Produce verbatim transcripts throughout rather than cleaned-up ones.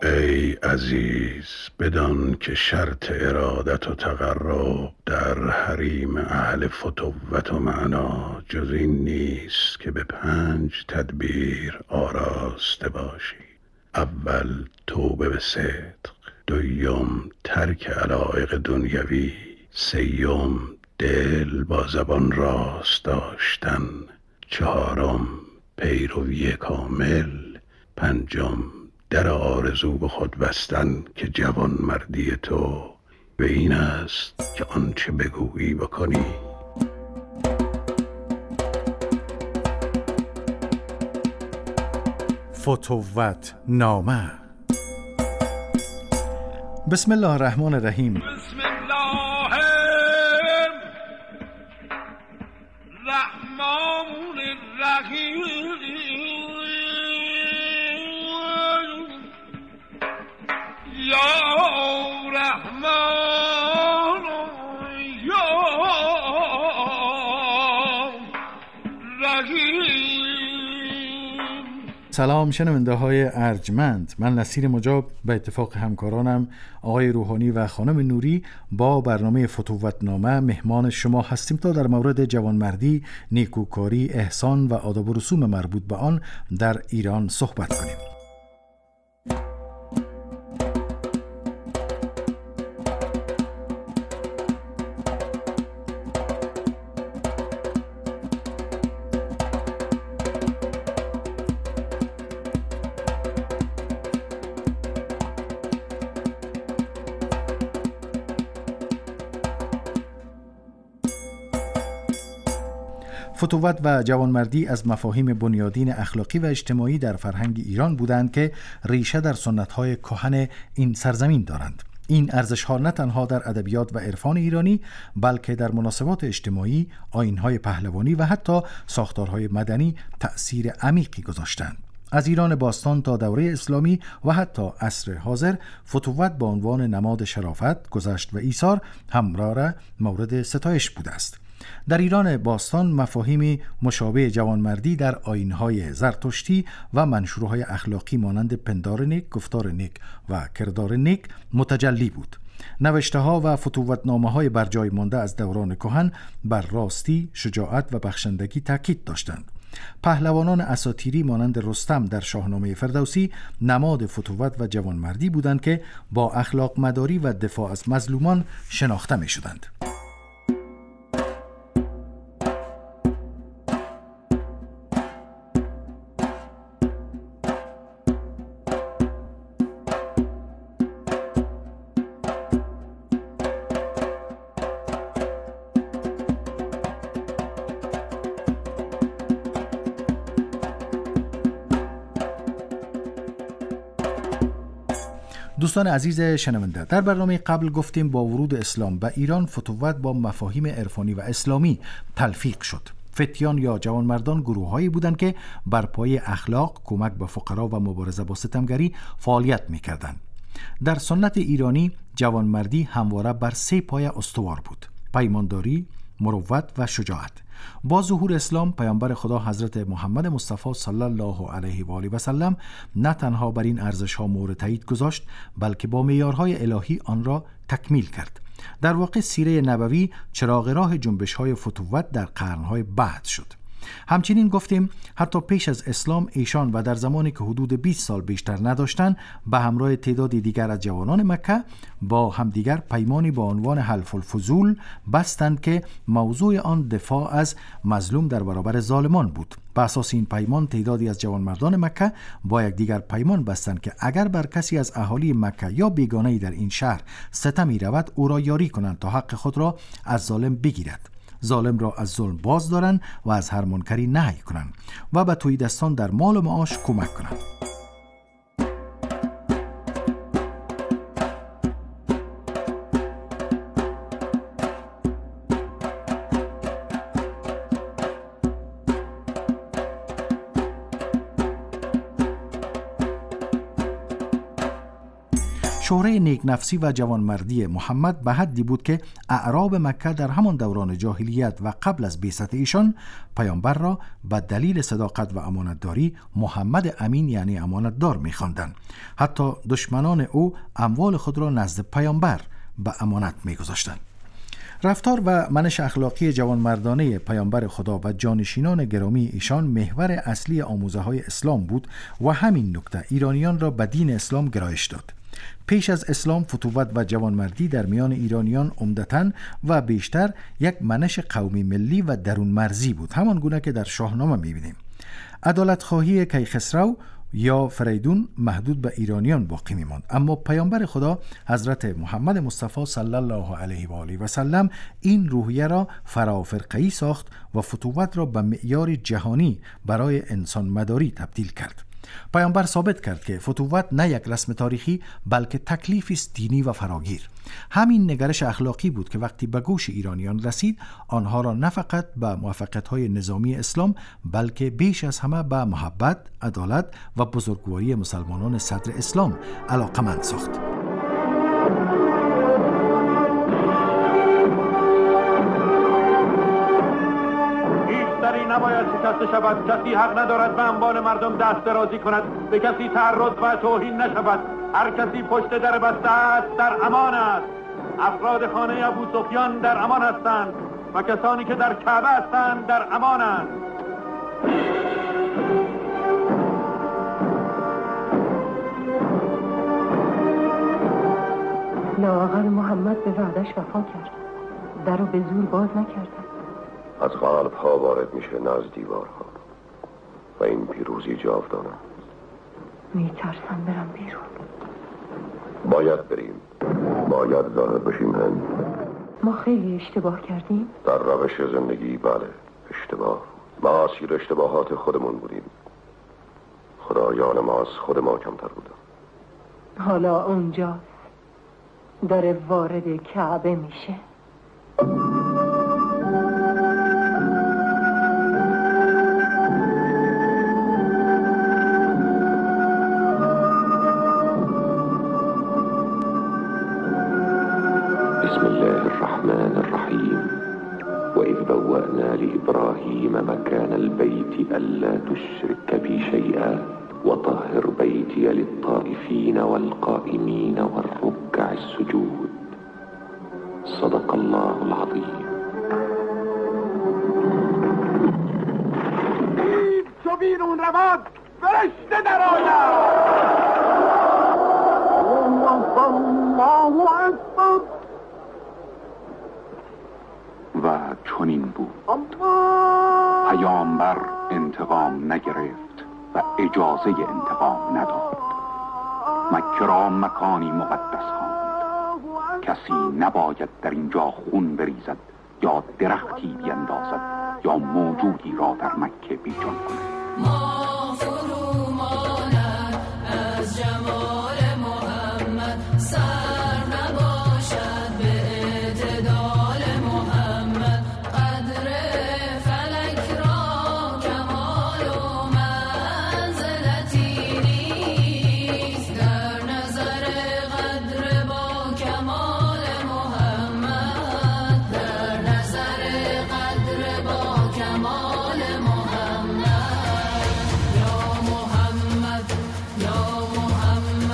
ای عزیز بدان که شرط ارادت و تقرب در حریم اهل فتوت و معنا جز این نیست که به پنج تدبیر آراسته باشی. اول توبه به صدق، دویم ترک علایق دنیوی، سیوم دل با زبان راست داشتن، چهارم پیروی کامل، پنجم در آرزو به خود بستن که جوان مردی تو به این است که آنچه بگویی بکنی. فتوت نامه. بسم الله الرحمن الرحیم. بسم الله الرحمن الرحیم. یا رحمان یا رحیم. سلام شنونده های ارجمند، من نصیر مجاب به اتفاق همکارانم آقای روحانی و خانم نوری با برنامه فتوت نامه مهمان شما هستیم تا در مورد جوانمردی، نیکوکاری، احسان و آداب و رسوم مربوط به آن در ایران صحبت کنیم. فتوت و جوانمردی از مفاهیم بنیادین اخلاقی و اجتماعی در فرهنگ ایران بودند که ریشه در سنت‌های کهن این سرزمین دارند. این ارزش‌ها نه تنها در ادبیات و عرفان ایرانی بلکه در مناسبات اجتماعی، آیین‌های پهلوانی و حتی ساختارهای مدنی تأثیر عمیقی گذاشتند. از ایران باستان تا دوره اسلامی و حتی عصر حاضر فتوت به عنوان نماد شرافت، گذشت و ایثار همواره مورد ستایش بوده است. در ایران باستان مفاهیمی مشابه جوانمردی در آیین‌های زرتشتی و منشورهای اخلاقی مانند پندار نیک، گفتار نیک و کردار نیک متجلی بود. نوشته‌ها و فتوت‌نامه‌های بر جای مانده از دوران کهن بر راستی، شجاعت و بخشندگی تاکید داشتند. پهلوانان اساطیری مانند رستم در شاهنامه فردوسی نماد فتوت و جوانمردی بودند که با اخلاق مداری و دفاع از مظلومان شناخته می‌شدند. دوستان عزیز شنونده، در برنامه قبل گفتیم با ورود اسلام به ایران فتوت با مفاهیم عرفانی و اسلامی تلفیق شد. فتیان یا جوانمردان گروه‌هایی بودند که بر پایه اخلاق، کمک به فقرا و مبارزه با ستمگری فعالیت می‌کردند. در سنت ایرانی جوانمردی همواره بر سه پایه استوار بود: پیمانداری، مروت و شجاعت. با ظهور اسلام پیامبر خدا حضرت محمد مصطفی صلی الله علیه و آله و سلم نه تنها بر این ارزش‌ها مهر تایید گذاشت بلکه با معیارهای الهی آن را تکمیل کرد. در واقع سیره نبوی چراغ راه جنبش‌های فتوت در قرن‌های بعد شد. همچنین گفتیم حتی پیش از اسلام ایشان و در زمانی که حدود بیست سال بیشتر نداشتند به همراه تعدادی دیگر از جوانان مکه با همدیگر پیمانی با عنوان حلف الفضول بستند که موضوع آن دفاع از مظلوم در برابر ظالمان بود. به اساس این پیمان تعدادی از جوانمردان مکه با یکدیگر پیمان بستند که اگر بر کسی از اهالی مکه یا بیگانه‌ای در این شهر ستمی رود او را یاری کنند تا حق خود را از ظالم بگیرد، ظالم را از ظلم باز دارند و از هر منکری نهی کنند و به تهیدستان در مال و معاش کمک کنند. شهره نیکنفسی و جوانمردی محمد به حدی بود که اعراب مکه در همان دوران جاهلیت و قبل از بعثت ایشان پیامبر را به دلیل صداقت و امانتداری محمد امین یعنی امانتدار می‌خواندند. حتی دشمنان او اموال خود را نزد پیامبر به امانت می‌گذاشتند. رفتار و منش اخلاقی جوانمردانه پیامبر خدا و جانشینان گرامی ایشان محور اصلی آموزه‌های اسلام بود و همین نکته ایرانیان را به دین اسلام گرایش داد. پیش از اسلام فتوت و جوانمردی در میان ایرانیان عمدتاً و بیشتر یک منش قومی ملی و درون مرزی بود، همان گونه که در شاهنامه می‌بینیم. عدالت خواهی کیخسرو یا فریدون محدود به ایرانیان باقی می‌ماند، اما پیامبر خدا حضرت محمد مصطفی صلی الله علیه و آله و سلم این روحیه را فرافرقه‌ای ساخت و فتوت را به معیار جهانی برای انسان مداری تبدیل کرد. پیامبر ثابت کرد که فتوت نه یک رسم تاریخی بلکه تکلیفی است دینی و فراگیر. همین نگرش اخلاقی بود که وقتی به گوش ایرانیان رسید آنها را نه فقط به موفقیت‌های نظامی اسلام بلکه بیش از همه به محبت، عدالت و بزرگواری مسلمانان صدر اسلام علاقمند ساخت. نباید شکسته شود. کسی حق ندارد به اموال مردم دست درازی کند، به کسی تعرض و توهین نشود. هر کسی پشت در بسته است در امان است. افراد خانه ابو سفیان در امان هستند و کسانی که در کعبه هستند در امانند. لااقل محمد به وعدش وفا کرد، در رو به زور باز نکرد. از قلب ها وارد میشه نه از دیوارها و این پیروزی جاودانه. میترسم برم بیرون. باید بریم، باید ظاهر بشیم هند. ما خیلی اشتباه کردیم در روش زندگی. بله اشتباه، ما اسیر اشتباهات خودمون بودیم. خدایان ما از خود ما کمتر بودن. حالا اونجاست داره وارد کعبه میشه. بسم الله الرحمن الرحيم وإذ بوأنا لإبراهيم مكان البيت ألا تشرك بي شيئا وطهر بيتي للطائفين والقائمين والركع السجود صدق الله العظيم. چو بیرون رواد فرشته در آید. الله اکبر. و چنین بود. پیامبر انتقام نگرفت و اجازه انتقام نداد. مکه را مکانی مقدس خواند. کسی نباید در اینجا خون بریزد یا درختی بیندازد یا موجودی را در مکه بیجان کند. ما فرو ماند از جمال محمد، سر نباشد به اعتدال محمد. قدر فلک را کمال و منزلتی نیست در نظر قدر با کمال محمد، در نظر قدر با کمال محمد. یا محمد یا محمد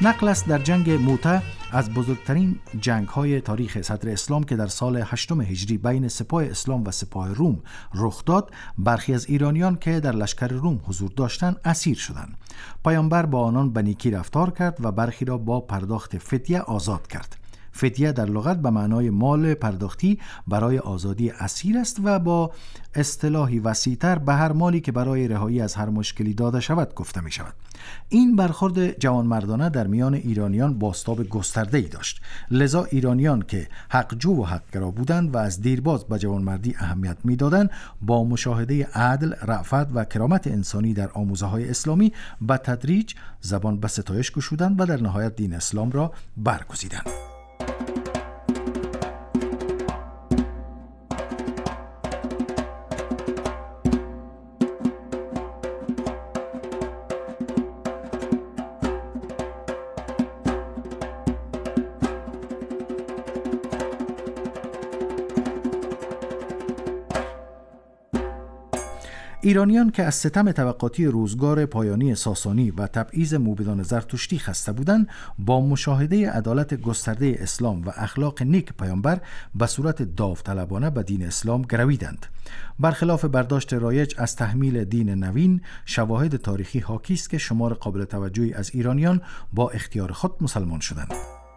نقل است در جنگ موته از بزرگترین جنگ‌های تاریخ صدر اسلام که در سال هشتم هجری بین سپاه اسلام و سپاه روم رخ داد، برخی از ایرانیان که در لشکر روم حضور داشتند اسیر شدند. پیامبر با آنان به نیکی رفتار کرد و برخی را با پرداخت فدیه آزاد کرد. فدیه در لغت به معنای مال پرداختی برای آزادی اسیر است و با اصطلاحی وسیع‌تر به هر مالی که برای رهایی از هر مشکلی داده شود گفته می شود. این برخورد جوانمردانه در میان ایرانیان بازتاب گسترده‌ای داشت. لذا ایرانیان که حقجو و حقگرا بودند و از دیرباز به جوانمردی اهمیت می‌دادند، با مشاهده عدل، رأفت و کرامت انسانی در آموزه‌های اسلامی به تدریج زبان به ستایش گشودند و در نهایت دین اسلام را برگزیدند. ایرانیان که از ستم طبقاتی روزگار پایانی ساسانی و تبعیض موبدان زرتشتی خسته بودند، با مشاهده عدالت گسترده اسلام و اخلاق نیک پیامبر به صورت داوطلبانه به دین اسلام گرویدند. برخلاف برداشت رایج از تحمیل دین نوین، شواهد تاریخی حاکی است که شمار قابل توجهی از ایرانیان با اختیار خود مسلمان شدند.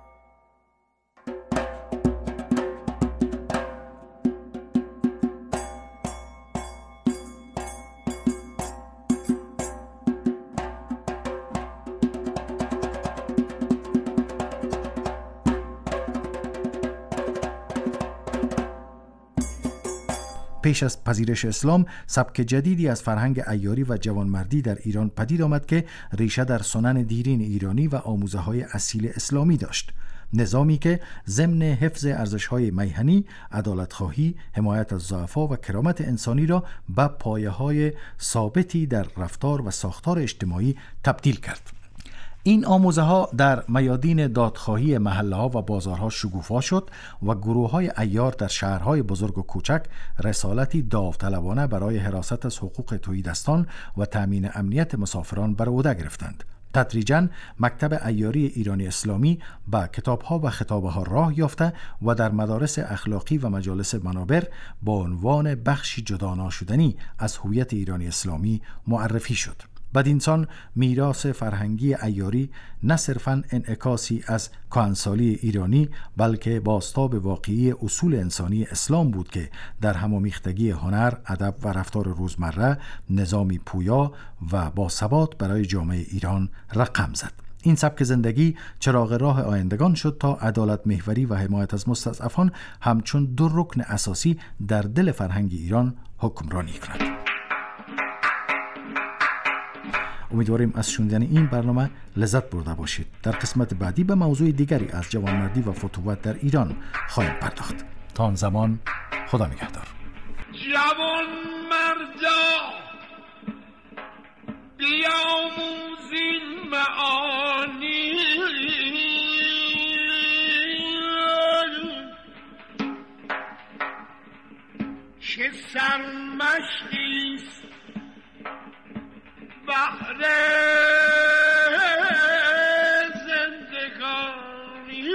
پیش از پذیرش اسلام، سبک جدیدی از فرهنگ عیاری و جوانمردی در ایران پدید آمد که ریشه در سنن دیرین ایرانی و آموزه‌های اصیل اسلامی داشت. نظامی که ضمن حفظ ارزش‌های میهنی، عدالت‌خواهی، حمایت از ضعفا و کرامت انسانی را به پایه‌های ثابتی در رفتار و ساختار اجتماعی تبدیل کرد. این آموزه ها در میادین دادخواهی محله ها و بازارها شکوفا شد و گروه های عیار در شهرهای بزرگ و کوچک رسالتی داوطلبانه برای حراست از حقوق تهیدستان و تأمین امنیت مسافران بر عهده گرفتند. تدریجاً مکتب عیاری ایرانی اسلامی با کتاب‌ها و خطابه‌ها راه یافته و در مدارس اخلاقی و مجالس منابر با عنوان بخشی جدا ناشدنی از هویت ایرانی اسلامی معرفی شد. بدینسان میراث فرهنگی عیاری نه صرفاً انعکاسی از کهنسالی ایرانی، بلکه بازتاب واقعی اصول انسانی اسلام بود که در همامیختگی هنر، ادب و رفتار روزمره نظامی پویا و با ثبات برای جامعه ایران رقم زد. این سبک زندگی چراغ راه آیندگان شد تا عدالت محوری و حمایت از مستضعفان همچون دو رکن اساسی در دل فرهنگ ایران حکمرانی کند. امیدواریم از شنیدن این برنامه لذت برده باشید. در قسمت بعدی به موضوع دیگری از جوانمردی و فتوت در ایران خواهیم پرداخت. تا آن زمان خدا نگهدار. جوان مردا بیاموزین معانی، چه سرمشقیست بحر زندگانی.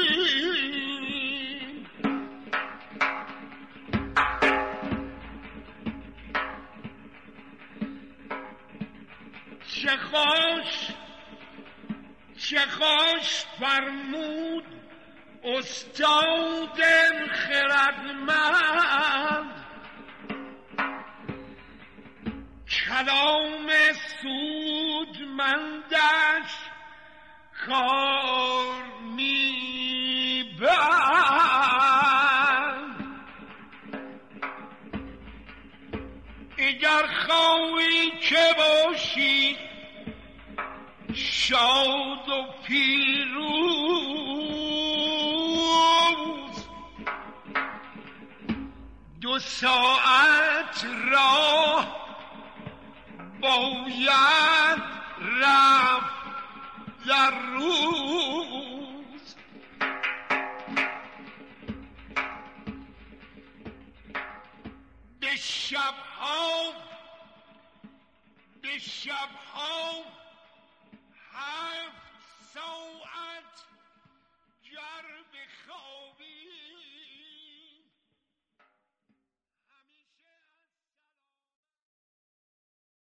چه خوش چه خوش فرمود استاد خردمند، کلام سودمندش کار میبرد. اگر خواهی که باشی شاد و پیروز، دو ساعت راه باید رفت در روز. به شبها به شبها هفت ساعت گر